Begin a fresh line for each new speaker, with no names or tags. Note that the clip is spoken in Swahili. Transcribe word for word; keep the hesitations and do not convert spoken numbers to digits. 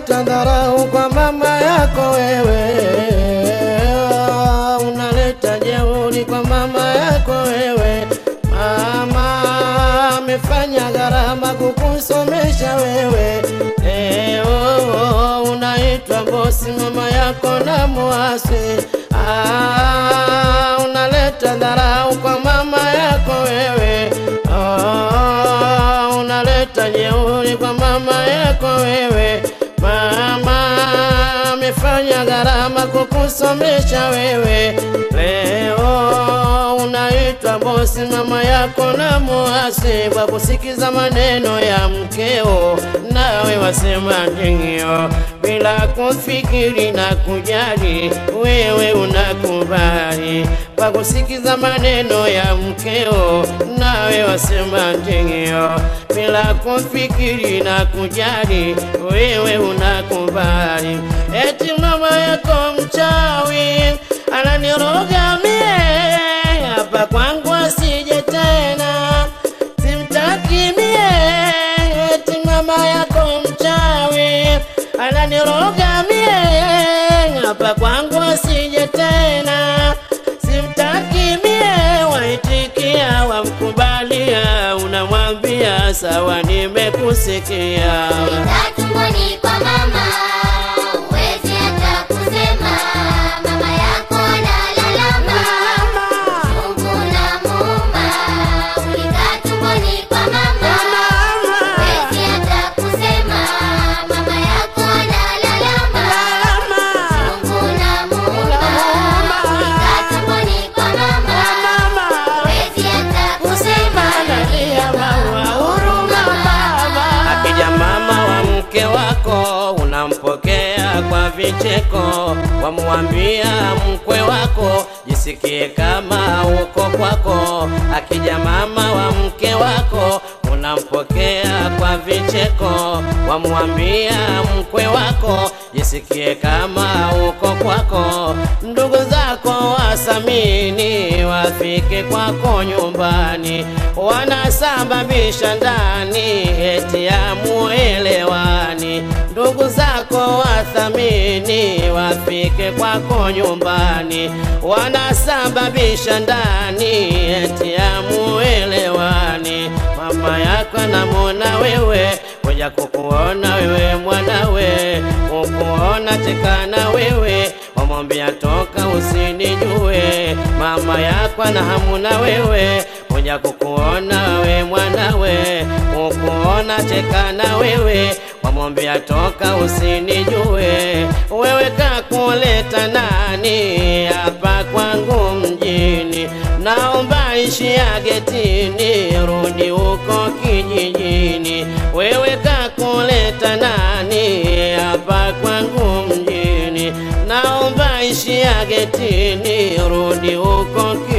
unaleta dharau kwa mama yako wewe, unaleta jeuri kwa mama yako wewe. Mama amefanya gharama kukusomesha wewe, eh, oh, oh, unaitwa bosi mama yako na muasi. Ah, unaleta dharau kwa mama yako wewe, oh, unaleta jeuri kwa mama yako wewe. Mama amefanya gharama kukusomesha wewe, leo unaitwa bosi mama yako na muasi kwa kusikiza maneno ya mkeo, nawe wasema ndio bila kufikiri na kujali. Wewe unakubali kwa kusikiza maneno ya mkeo, nawe wasema ndio bila kufikiri na kujali. Wewe unakubali eti mama yako mchawi ananiroga mie, hapa kwangu asije tena, simtaki mie. Eti mama yako mchawi ananiroga mie, hapa kwangu asije tena, simtaki mie. Waitikia wamkubalia, unamwambia sawa nimekusikia.
Tumboni kwa mama uwezi hata kusema, mama yako analalama, Mungu na muumba. Ulikaa tumboni kwa mama uwezi hata kusema, mama yako analalama, Mungu na muumba. Ulikaa tumboni kwa mama uwezi hata kusema, nalia mama huruma mama.
Akija mama wa mke wako unampokea kwa vicheko, wamwambia mkwe wako jisikie kama uko kwako. Akija mama wa mke wako unampokea kwa vicheko, wamwambia mkwe wako jisikie kama uko kwako. Ndugu zako wasamini wafike kwako nyumbani, wanasababisha ndani eti ya muelewani. Ndugu zako wathamini wafike kwako nyumbani, wanasababisha ndani eti ya muelewani. Mama yako anamwona wewe, kuja kukuona wewe mwanawe, kukuona chekana wewe, wamwambia toka usinijue. Mama yako ana hamu na wewe, kuja kukuona wewe mwanawe, kukuona chekana wewe, wamwambia toka usinijue. Wewe kakuleta nani hapa kwangu mjini? Naomba ishia getini, rudi huko kijijini. Wewe kakuleta nani hapa kwangu mjini? Naomba ishia getini, rudi huko kijijini.